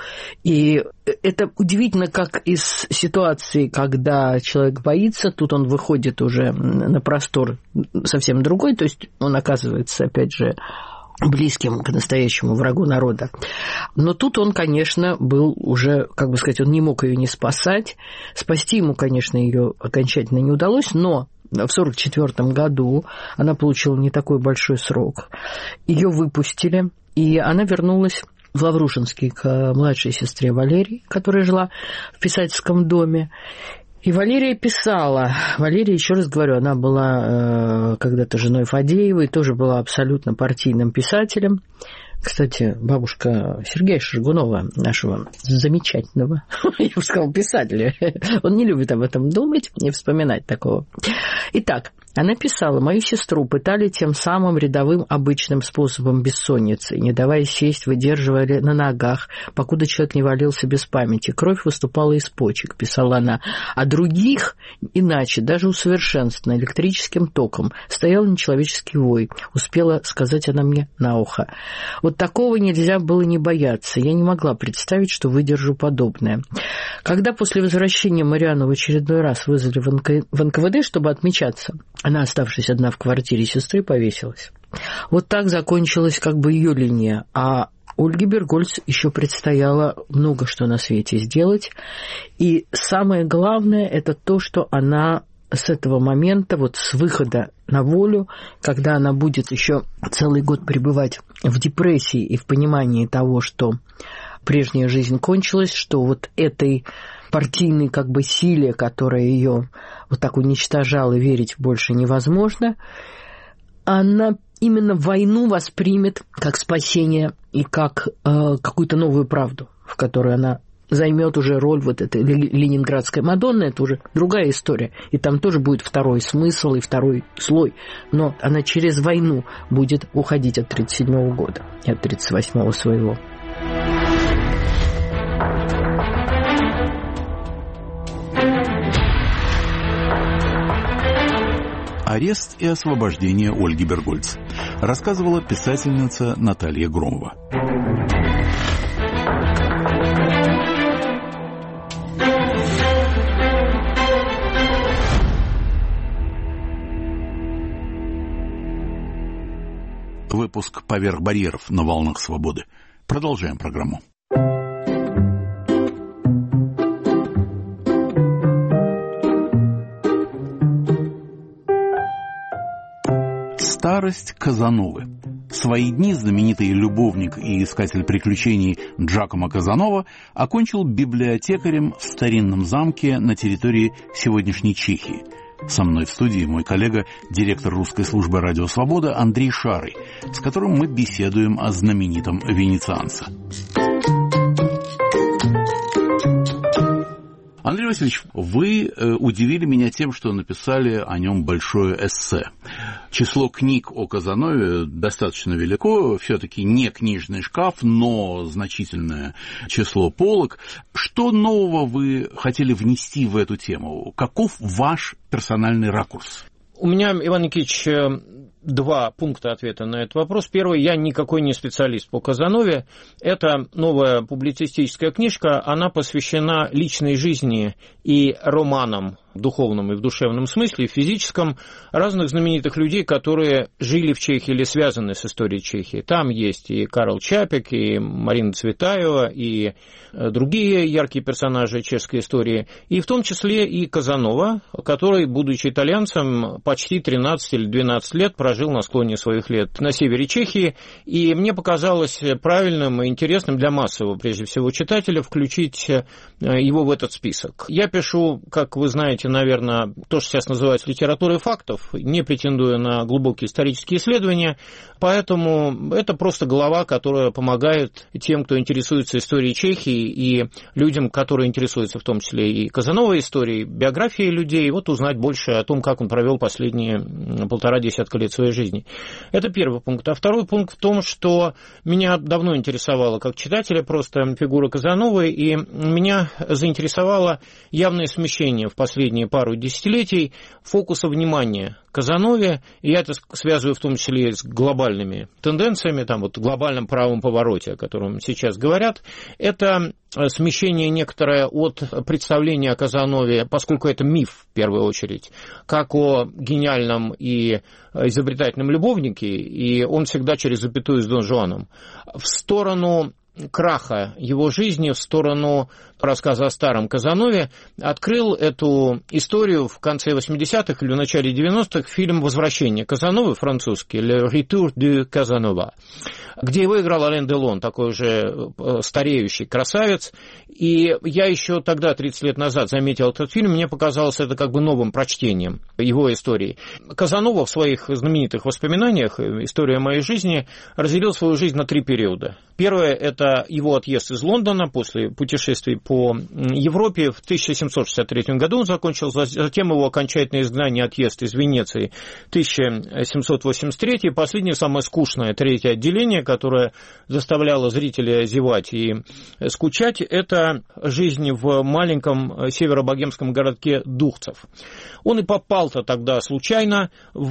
И это удивительно, как из ситуации, когда человек боится, тут он выходит уже на простор совсем другой, то есть он оказывается, опять же, близким к настоящему врагу народа. Но тут он, конечно, был уже, как бы сказать, он не мог ее не спасать. Спасти ему, конечно, ее окончательно не удалось, но в сорок четвёртом году она получила не такой большой срок. Ее выпустили, и она вернулась в Лаврушинский к младшей сестре Валерии, которая жила в писательском доме. И Валерия писала. Валерия, еще раз говорю, она была э, когда-то женой Фадеева и тоже была абсолютно партийным писателем. Кстати, бабушка Сергея Шаргунова, нашего замечательного, я бы сказала, писателя, он не любит об этом думать и вспоминать такого. Итак, она писала: «Мою сестру пытали тем самым рядовым обычным способом бессонницы, не давая сесть, выдерживали на ногах, покуда человек не валился без памяти. Кровь выступала из почек», писала она. «А других иначе, даже усовершенствованно электрическим током, стоял нечеловеческий вой», успела сказать она мне на ухо. Вот такого нельзя было не бояться. Я не могла представить, что выдержу подобное. Когда после возвращения Марианну в очередной раз вызвали в эн ка вэ дэ, чтобы отмечаться, она, оставшись одна в квартире сестры, повесилась. Вот так закончилась как бы ее линия. А Ольге Бергольц еще предстояло много что на свете сделать. И самое главное – это то, что она с этого момента, вот с выхода на волю, когда она будет еще целый год пребывать в депрессии и в понимании того, что прежняя жизнь кончилась, что вот этой партийной как бы силе, которая ее вот так уничтожала, верить больше невозможно, она именно войну воспримет как спасение и как э, какую-то новую правду, в которой она займет уже роль вот этой ленинградской Мадонны. Это уже другая история. И там тоже будет второй смысл и второй слой. Но она через войну будет уходить от тридцать седьмого года и от тридцать восьмого своего. Арест и освобождение Ольги Бергольц. Рассказывала писательница Наталья Громова. Выпуск «Поверх барьеров» на волнах свободы. Продолжаем программу. Старость Казановы. Свои дни знаменитый любовник и искатель приключений Джакомо Казанова окончил библиотекарем в старинном замке на территории сегодняшней Чехии. Со мной в студии мой коллега, директор русской службы «Радио Свобода» Андрей Шарый, с которым мы беседуем о знаменитом венецианце. Андрей Васильевич, вы удивили меня тем, что написали о нем большое эссе. Число книг о Казанове достаточно велико, все-таки не книжный шкаф, но значительное число полок. Что нового вы хотели внести в эту тему? Каков ваш персональный ракурс? У меня, Иван Никитич, два пункта ответа на этот вопрос. Первый, я никакой не специалист по Казанове. Это новая публицистическая книжка, она посвящена личной жизни и романам в духовном и в душевном смысле, и в физическом, разных знаменитых людей, которые жили в Чехии или связаны с историей Чехии. Там есть и Карл Чапек, и Марина Цветаева, и другие яркие персонажи чешской истории, и в том числе и Казанова, который, будучи итальянцем, почти тринадцать или двенадцать лет прожил на склоне своих лет на севере Чехии, и мне показалось правильным и интересным для массового, прежде всего, читателя включить его в этот список. Я пишу, как вы знаете, наверное, то, что сейчас называется литературой фактов, не претендуя на глубокие исторические исследования, поэтому это просто глава, которая помогает тем, кто интересуется историей Чехии, и людям, которые интересуются в том числе и Казановой историей, биографией людей, вот узнать больше о том, как он провел последние полтора десятка лет своей жизни. Это первый пункт. А второй пункт в том, что меня давно интересовала как читателя просто фигура Казановой, и меня заинтересовало явное смещение в последние пару десятилетий фокуса внимания Казанове, и я это связываю в том числе с глобальными тенденциями, там вот глобальном правом повороте, о котором сейчас говорят. Это смещение некоторое от представления о Казанове, поскольку это миф в первую очередь, как о гениальном и изобретательном любовнике, и он всегда через запятую с Дон Жуаном, в сторону краха его жизни, в сторону рассказа о старом Казанове, открыл эту историю в конце восьмидесятых или в начале девяностых фильм «Возвращение Казановы» французский, «Le Retour de Casanova», где его играл Ален Делон, такой уже стареющий красавец. И я еще тогда, тридцать лет назад, заметил этот фильм, мне показалось это как бы новым прочтением его истории. Казанова в своих знаменитых воспоминаниях «История моей жизни» разделил свою жизнь на три периода. Первое – это его отъезд из Лондона после путешествий по Европе. В тысяча семьсот шестьдесят третьем году он закончил, затем его окончательное изгнание, отъезд из Венеции тысяча семьсот восемьдесят третий. Последнее, самое скучное, третье отделение, которое заставляло зрителя зевать и скучать, это жизнь в маленьком северо-богемском городке Духцев. Он и попал-то тогда случайно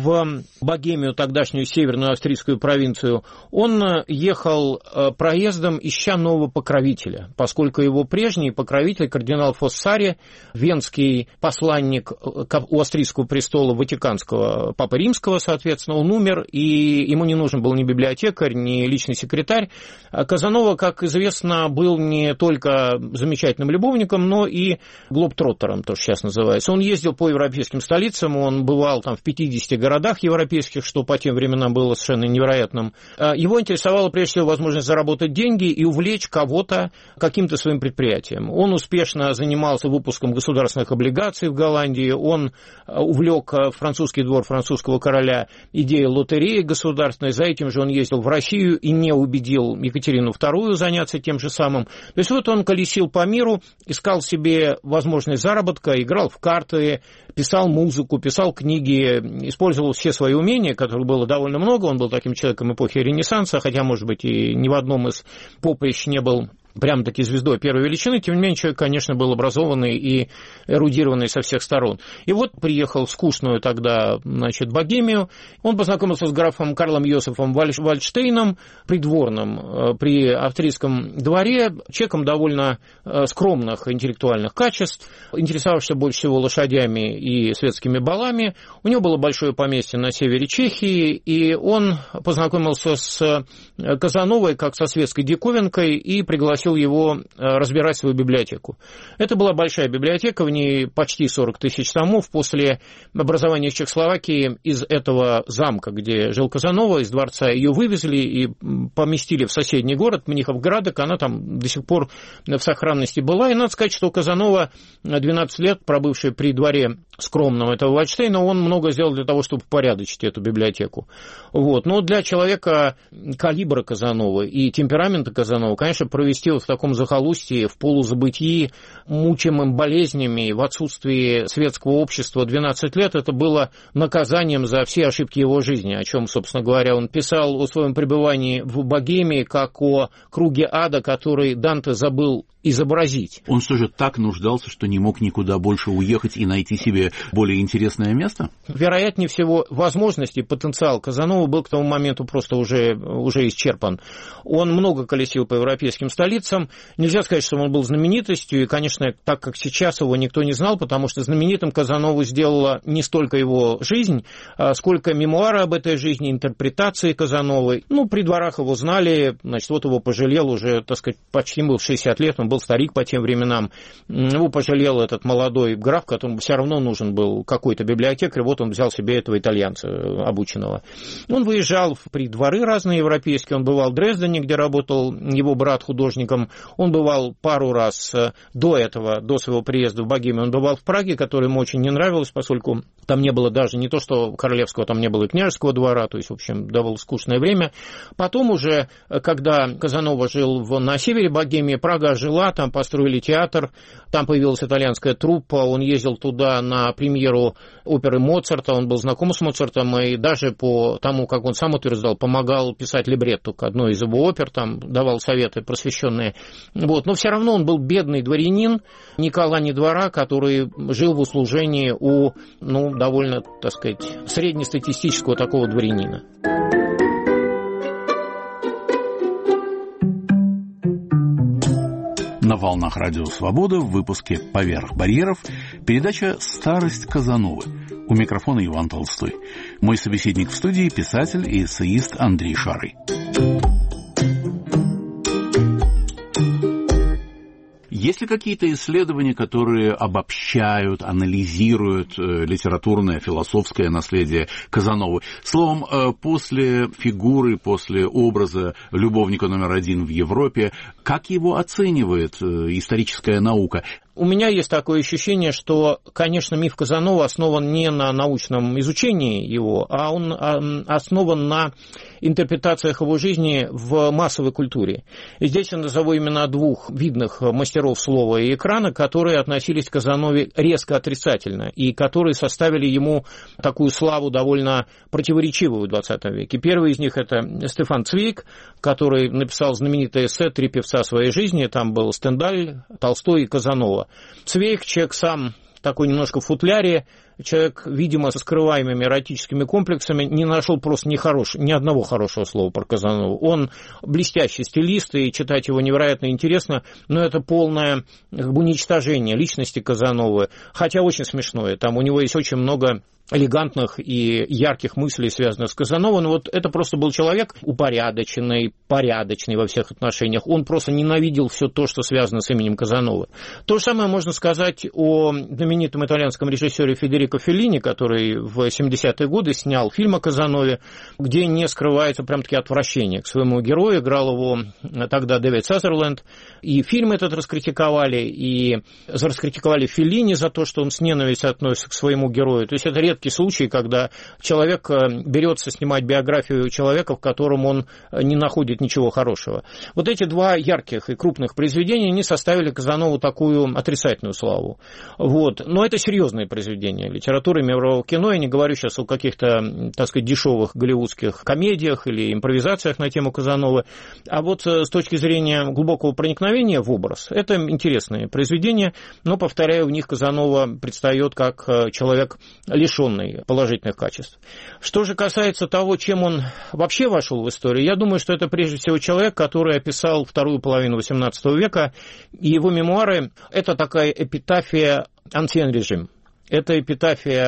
в Богемию, тогдашнюю северную австрийскую провинцию. Он ехал проездом, ища нового покровителя, поскольку его прежний покровитель, кардинал Фоссари, венский посланник у австрийского престола Ватиканского, Папы Римского, соответственно, он умер, и ему не нужен был ни библиотекарь, ни личный секретарь. Казанова, как известно, был не только замечательным любовником, но и глобтроттером, то, что сейчас называется. Он ездил по европейским столицам, он бывал там в пятидесяти городах европейских, что по тем временам было совершенно невероятным. Его интересовала прежде всего возможность заработать деньги и увлечь кого-то каким-то своим предприятием. Он успешно занимался выпуском государственных облигаций в Голландии, он увлек французский двор французского короля идеей лотереи государственной, за этим же он ездил в Россию и не убедил Екатерину вторую заняться тем же самым. То есть вот он колесил по миру, искал себе возможность заработка, играл в карты, писал музыку, писал книги, использовал все свои умения, которых было довольно много. Он был таким человеком эпохи Ренессанса, хотя, может быть, и ни в одном из поприщ не был прям-таки звездой первой величины, тем не менее, человек, конечно, был образованный и эрудированный со всех сторон. И вот приехал в скучную тогда, значит, Богемию, он познакомился с графом Карлом Йосифом Вальдштейном, придворным при австрийском дворе, человеком довольно скромных интеллектуальных качеств, интересовавшийся больше всего лошадями и светскими балами. У него было большое поместье на севере Чехии, и он познакомился с Казановой как со светской диковинкой и пригласил попросил его разбирать свою библиотеку. Это была большая библиотека, в ней почти сорок тысяч томов. После образования Чехословакии из этого замка, где жил Казанова, из дворца, ее вывезли и поместили в соседний город, Мниховградок. Она там до сих пор в сохранности была. И надо сказать, что Казанова, двенадцать лет пробывший при дворе скромном этого Вайнштейна, он много сделал для того, чтобы упорядочить эту библиотеку. Вот. Но для человека калибра Казанова и темперамента Казанова, конечно, провести вот в таком захолустье, в полузабытии, мучимым болезнями, в отсутствии светского общества двенадцать лет, это было наказанием за все ошибки его жизни, о чем, собственно говоря, он писал о своем пребывании в Богемии, как о круге ада, который Данте забыл изобразить. Он что же, так нуждался, что не мог никуда больше уехать и найти себе более интересное место? Вероятнее всего, возможности, потенциал Казанова был к тому моменту просто уже, уже исчерпан. Он много колесил по европейским столицам. Нельзя сказать, что он был знаменитостью, и, конечно, так как сейчас его никто не знал, потому что знаменитым Казанову сделала не столько его жизнь, сколько мемуары об этой жизни, интерпретации Казановой. Ну, при дворах его знали, значит, вот его пожалел уже, так сказать, почти был шестьдесят лет, он был старик по тем временам. Его пожалел этот молодой граф, которому все равно нужен был какой-то библиотекарь, вот он взял себе этого итальянца обученного. Он выезжал при дворы разные европейские, он бывал в Дрездене, где работал его брат художником, он бывал пару раз до этого, до своего приезда в Богемию, он бывал в Праге, которая ему очень не нравилась, поскольку там не было даже не то, что королевского, там не было и княжеского двора, то есть, в общем, довольно скучное время. Потом уже, когда Казанова жил в, на севере Богемии, Прага жила, там построили театр, там появилась итальянская труппа, он ездил туда на премьеру оперы Моцарта, он был знаком с Моцартом, и даже по тому, как он сам утверждал, помогал писать либретто к одной из его опер, там давал советы просвещенные. Вот. Но все равно он был бедный дворянин, Никола не двора, который жил в услужении у, ну, довольно, так сказать, среднестатистического такого дворянина. На волнах Радио Свобода в выпуске «Поверх барьеров» передача «Старость Казановы». У микрофона Иван Толстой. Мой собеседник в студии – писатель и эссеист Андрей Шарый. Есть ли какие-то исследования, которые обобщают, анализируют литературное, философское наследие Казановы? Словом, после фигуры, после образа любовника номер один в Европе, как его оценивает историческая наука? У меня есть такое ощущение, что, конечно, миф Казанова основан не на научном изучении его, а он основан на интерпретациях его жизни в массовой культуре. И здесь я назову именно двух видных мастеров слова и экрана, которые относились к Казанове резко отрицательно и которые составили ему такую славу довольно противоречивую в двадцатом веке. Первый из них – это Стефан Цвейг, который написал знаменитое эссе «Три певца своей жизни». Там был Стендаль, Толстой и Казанова. Цвейг, человек сам такой немножко в футляре, человек, видимо, со скрываемыми эротическими комплексами, не нашел просто ни, хорош, ни одного хорошего слова про Казанову. Он блестящий стилист, и читать его невероятно интересно, но это полное как бы уничтожение личности Казановы, хотя очень смешное. Там у него есть очень много элегантных и ярких мыслей, связанных с Казановой, но вот это просто был человек упорядоченный, порядочный во всех отношениях. Он просто ненавидел все то, что связано с именем Казановы. То же самое можно сказать о знаменитом итальянском режиссере Федерико Феллини, который в семидесятые годы снял фильм о Казанове, где не скрывается прям-таки отвращение к своему герою. Играл его тогда Дэвид Сазерленд. И фильм этот раскритиковали, и раскритиковали Феллини за то, что он с ненавистью относится к своему герою. То есть это редкий случай, когда человек берется снимать биографию человека, в котором он не находит ничего хорошего. Вот эти два ярких и крупных произведения, они составили Казанову такую отрицательную славу. Вот. Но это серьезные произведения литературы, мирового кино. Я не говорю сейчас о каких-то, так сказать, дешевых голливудских комедиях или импровизациях на тему Казановы. А вот с точки зрения глубокого проникновения в образ, это интересные произведения, но, повторяю, в них Казанова предстает как человек, лишенный положительных качеств. Что же касается того, чем он вообще вошел в историю, я думаю, что это прежде всего человек, который описал вторую половину восемнадцатого века, и его мемуары – это такая эпитафия «Ансьен режим». Это эпитафия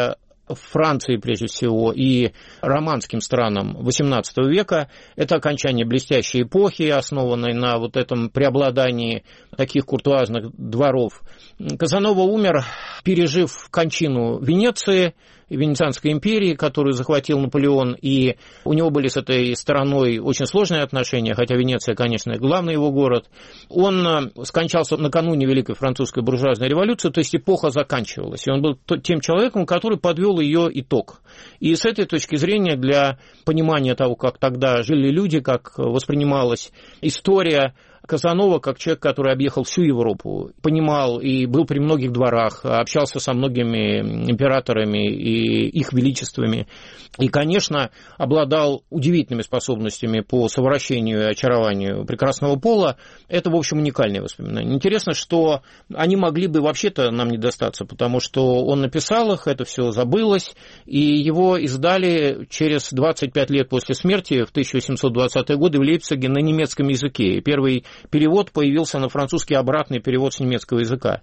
Франции, прежде всего, и романским странам восемнадцатого века. Это окончание блестящей эпохи, основанной на вот этом преобладании таких куртуазных дворов. Казанова умер, пережив кончину Венеции, Венецианской империи, которую захватил Наполеон, и у него были с этой стороной очень сложные отношения, хотя Венеция, конечно, главный его город. Он скончался накануне Великой Французской буржуазной революции, то есть эпоха заканчивалась, и он был тем человеком, который подвел ее итог. И с этой точки зрения, для понимания того, как тогда жили люди, как воспринималась история, Казанова, как человек, который объехал всю Европу, понимал и был при многих дворах, общался со многими императорами и их величествами, и, конечно, обладал удивительными способностями по совращению и очарованию прекрасного пола. Это, в общем, уникальные воспоминания. Интересно, что они могли бы вообще-то нам не достаться, потому что он написал их, это все забылось, и его издали через двадцать пять лет после смерти, в тысяча восемьсот двадцатые годы, в Лейпциге на немецком языке. Первый перевод появился на французский, обратный перевод с немецкого языка.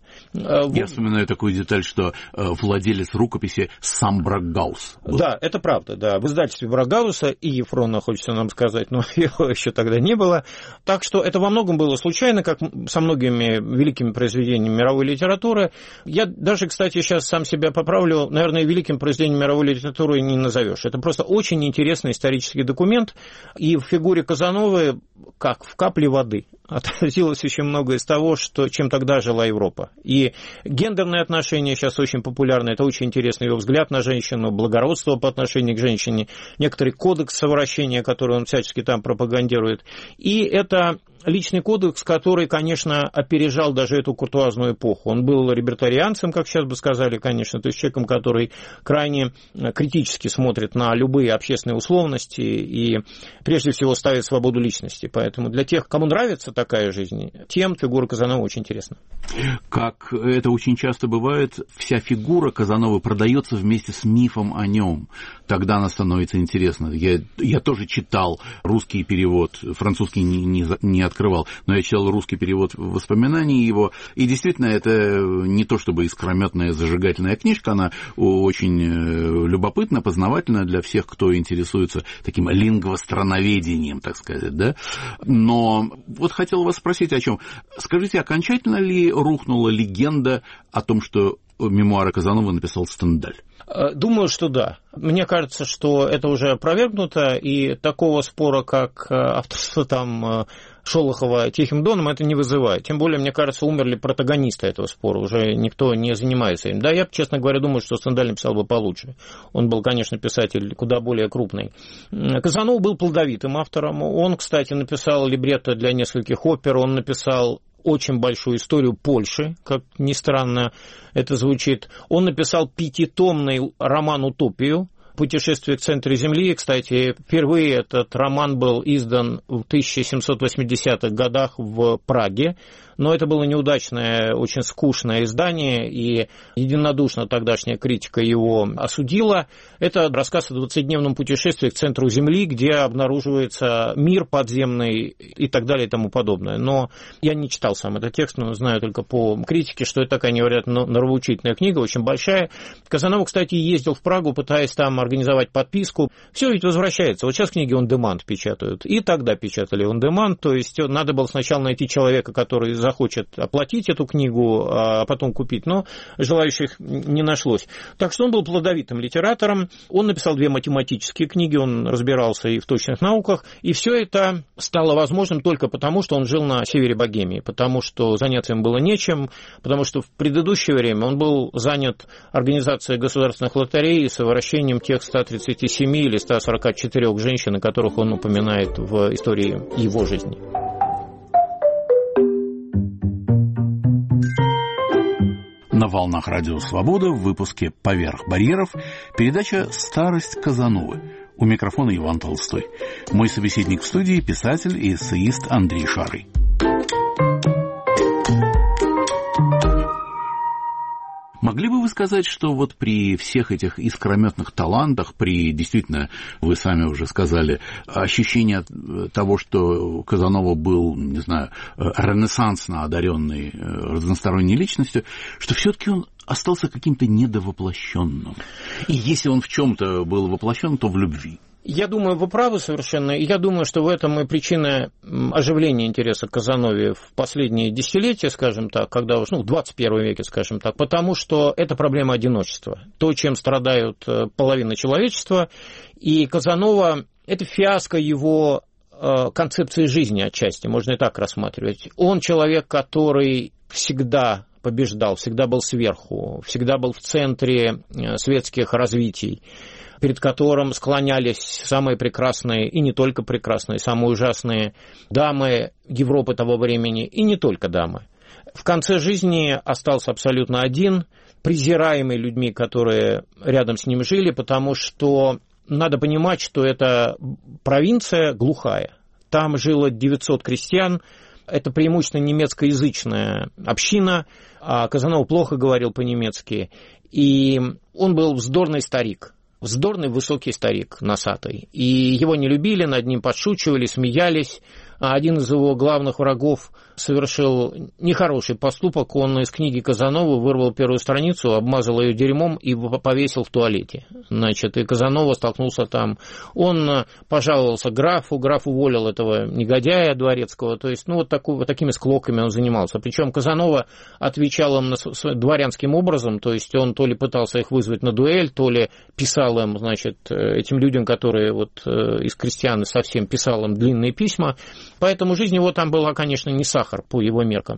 Я вспоминаю такую деталь, что владелец рукописи сам Брагаус был. Да, это правда, да. В издательстве Брагауса и Ефрона, хочется нам сказать, но его еще тогда не было. Так что это во многом было случайно, как со многими великими произведениями мировой литературы. Я даже, кстати, сейчас сам себя поправлю, наверное, великим произведением мировой литературы не назовешь. Это просто очень интересный исторический документ, и в фигуре Казановы, как в капле воды, отразилось очень многое из того, что, чем тогда жила Европа. И гендерные отношения сейчас очень популярны, это очень интересный его взгляд на женщину, благородство по отношению к женщине, некоторый кодекс совращения, который он всячески там пропагандирует. И это личный кодекс, который, конечно, опережал даже эту куртуазную эпоху. Он был либертарианцем, как сейчас бы сказали, конечно, то есть человеком, который крайне критически смотрит на любые общественные условности и, прежде всего, ставит свободу личности. Поэтому для тех, кому нравится такая жизнь, тем фигура Казановы очень интересна. Как это очень часто бывает, вся фигура Казановы продается вместе с мифом о нем. Тогда она становится интересна. Я, я тоже читал русский перевод, французский не, не, не открывал, но я читал русский перевод воспоминаний его, и действительно это не то чтобы искрометная зажигательная книжка, она очень любопытна, познавательна для всех, кто интересуется таким лингвостроноведением, так сказать, да. Но вот хотел вас спросить о чем. Скажите, окончательно ли рухнула легенда о том, что мемуары Казановы написал Стендаль? Думаю, что да. Мне кажется, что это уже опровергнуто, и такого спора, как авторство там Шолохова Тихим Доном, это не вызывает. Тем более, мне кажется, умерли протагонисты этого спора, уже никто не занимается им. Да, я, честно говоря, думаю, что Стендаль написал бы получше. Он был, конечно, писатель куда более крупный. Казанова был плодовитым автором. Он, кстати, написал либретто для нескольких опер, он написал очень большую историю Польши, как ни странно это звучит. Он написал пятитомный роман «Утопию», «Путешествие к центру Земли». Кстати, впервые этот роман был издан в тысяча семьсот восьмидесятых годах в Праге, но это было неудачное, очень скучное издание, и единодушно тогдашняя критика его осудила. Это рассказ о двадцатидневном путешествии к центру Земли, где обнаруживается мир подземный и так далее и тому подобное. Но я не читал сам этот текст, но знаю только по критике, что это такая невероятно нравоучительная книга, очень большая. Казанова, кстати, ездил в Прагу, пытаясь там организовать подписку. Все ведь возвращается. Вот сейчас книги on-demand печатают, и тогда печатали on-demand, то есть надо было сначала найти человека, который захочет оплатить эту книгу, а потом купить, но желающих не нашлось. Так что он был плодовитым литератором, он написал две математические книги, он разбирался и в точных науках, и все это стало возможным только потому, что он жил на севере Богемии, потому что заняться им было нечем, потому что в предыдущее время он был занят организацией государственных лотерей и совращением тех ста тридцати семи или ста сорока четырёх женщин, о которых он упоминает в истории его жизни. На волнах Радио Свобода в выпуске «Поверх барьеров» передача «Старость Казановы». У микрофона Иван Толстой. Мой собеседник в студии – писатель и эссеист Андрей Шарый. Могли бы вы сказать, что вот при всех этих искрометных талантах, при, действительно, вы сами уже сказали, ощущение того, что Казанова был, не знаю, ренессансно одаренной разносторонней личностью, что все-таки он остался каким-то недовоплощенным. И если он в чем-то был воплощен, то в любви. Я думаю, вы правы совершенно. Я думаю, что в этом и причина оживления интереса к Казанове в последние десятилетия, скажем так, когда уж, ну, в двадцать первом веке, скажем так, потому что это проблема одиночества. То, чем страдают половина человечества. И Казанова – это фиаско его концепции жизни отчасти, можно и так рассматривать. Он человек, который всегда побеждал, всегда был сверху, всегда был в центре светских развитий, перед которым склонялись самые прекрасные, и не только прекрасные, самые ужасные дамы Европы того времени, и не только дамы. В конце жизни остался абсолютно один, презираемый людьми, которые рядом с ним жили, потому что надо понимать, что это провинция глухая. Там жило девятьсот крестьян, это преимущественно немецкоязычная община, а Казанова плохо говорил по-немецки, и он был вздорный старик. Вздорный высокий старик, носатый. И его не любили, над ним подшучивали, смеялись. А один из его главных врагов совершил нехороший поступок. Он из книги Казанова вырвал первую страницу, обмазал ее дерьмом и повесил в туалете. Значит, и Казанова столкнулся там. Он пожаловался графу, граф уволил этого негодяя дворецкого. То есть, ну, вот, такой, вот такими склоками он занимался. Причем Казанова отвечал им дворянским образом, то есть он то ли пытался их вызвать на дуэль, то ли писал им, значит, этим людям, которые вот из крестьян совсем писал им длинные письма. Поэтому жизнь его там была, конечно, не сахар по его меркам.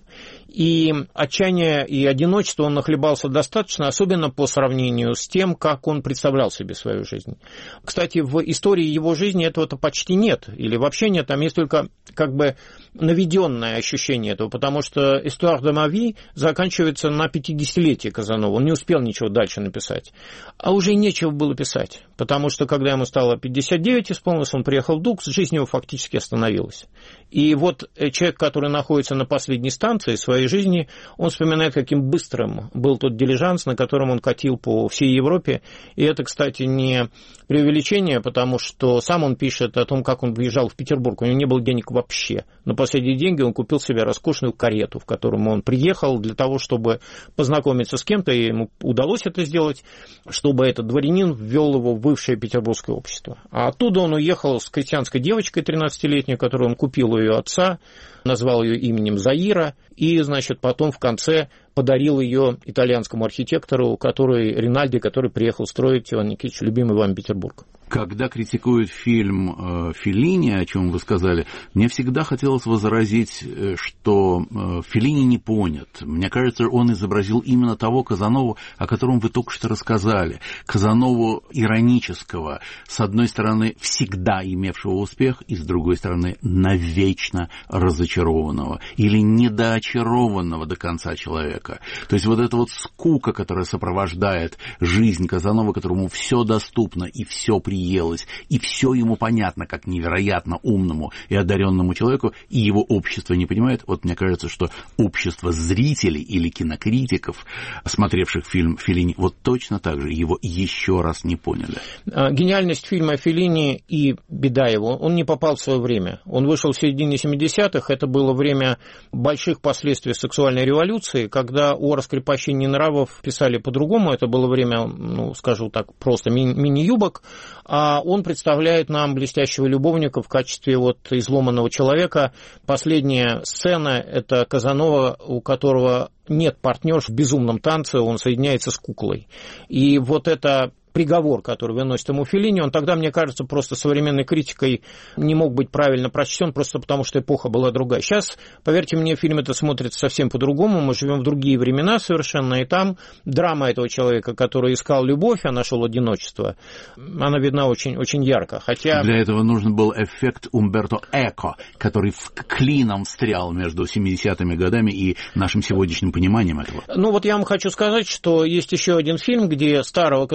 И отчаяние и одиночество он нахлебался достаточно, особенно по сравнению с тем, как он представлял себе свою жизнь. Кстати, в истории его жизни этого-то почти нет, или вообще нет, там есть только как бы наведенное ощущение этого, потому что «Histoire de ma vie» заканчивается на пятидесятилетии Казанова, он не успел ничего дальше написать. А уже и нечего было писать, потому что, когда ему стало пятьдесят девять исполнилось, он приехал в Дукс, жизнь его фактически остановилась. И вот человек, который находится на последней станции своей жизни, он вспоминает, каким быстрым был тот дилижанс, на котором он катил по всей Европе. И это, кстати, не преувеличение, потому что сам он пишет о том, как он въезжал в Петербург. У него не было денег вообще. На последние деньги он купил себе роскошную карету, в котором он приехал для того, чтобы познакомиться с кем-то, и ему удалось это сделать, чтобы этот дворянин ввел его в бывшее петербургское общество. А оттуда он уехал с крестьянской девочкой тринадцатилетней, которую он купил у ее отца, назвал ее именем Заира, и, значит, потом в конце подарил ее итальянскому архитектору, который, Ринальди, который приехал строить, Иван Никитич, любимый вами Петербург. Когда критикуют фильм э, Феллини, о чем вы сказали, мне всегда хотелось возразить, что э, Феллини не понят. Мне кажется, он изобразил именно того Казанову, о котором вы только что рассказали. Казанову иронического, с одной стороны, всегда имевшего успех, и с другой стороны, навечно разочарованного или недоочарованного до конца человека. То есть вот эта вот скука, которая сопровождает жизнь Казанова, которому все доступно и все приятно, елось, и все ему понятно, как невероятно умному и одаренному человеку, и его общество не понимает. Вот мне кажется, что общество зрителей или кинокритиков, смотревших фильм Феллини, вот точно так же его еще раз не поняли. Гениальность фильма Феллини и беда его, он не попал в свое время. Он вышел в середине семидесятых, это было время больших последствий сексуальной революции, когда о раскрепощении нравов писали по-другому, это было время, ну, скажу так, просто ми- мини-юбок, а он представляет нам блестящего любовника в качестве вот изломанного человека. Последняя сцена – это Казанова, у которого нет партнерш в безумном танце, он соединяется с куклой. И вот это приговор, который выносит ему Феллини, он тогда, мне кажется, просто современной критикой не мог быть правильно прочтен, просто потому что эпоха была другая. Сейчас, поверьте мне, фильм это смотрится совсем по-другому, мы живем в другие времена совершенно, и там драма этого человека, который искал любовь, а нашел одиночество, она видна очень, очень ярко. Хотя... Для этого нужен был эффект Умберто Эко, который в клином встрял между семидесятыми годами и нашим сегодняшним пониманием этого. Ну вот я вам хочу сказать, что есть еще один фильм, где старого Казанова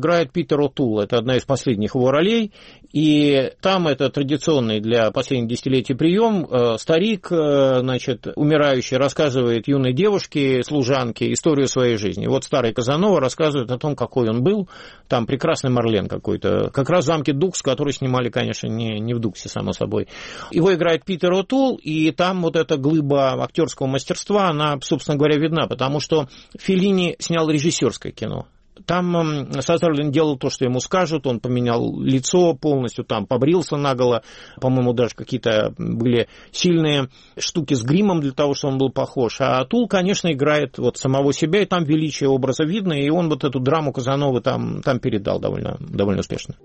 играет Питер О'Тул. Это одна из последних его ролей. И там это традиционный для последних десятилетий прием. Старик, значит, умирающий, рассказывает юной девушке, служанке, историю своей жизни. Вот старый Казанова рассказывает о том, какой он был. Там прекрасный Марлен какой-то. Как раз в замке Дукс, который снимали, конечно, не, не в Дуксе, само собой. Его играет Питер О'Тул, и там вот эта глыба актерского мастерства, она, собственно говоря, видна, потому что Феллини снял режиссерское кино. Там Сазерленд делал то, что ему скажут, он поменял лицо полностью, там побрился наголо, по-моему, даже какие-то были сильные штуки с гримом для того, чтобы он был похож. А Тул, конечно, играет вот самого себя, и там величие образа видно, и он вот эту драму Казановы там, там передал довольно, довольно успешно.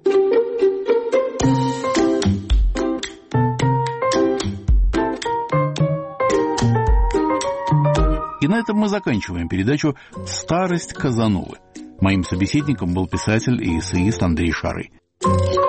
И на этом мы заканчиваем передачу «Старость Казановы». Моим собеседником был писатель и эссеист Андрей Шарый.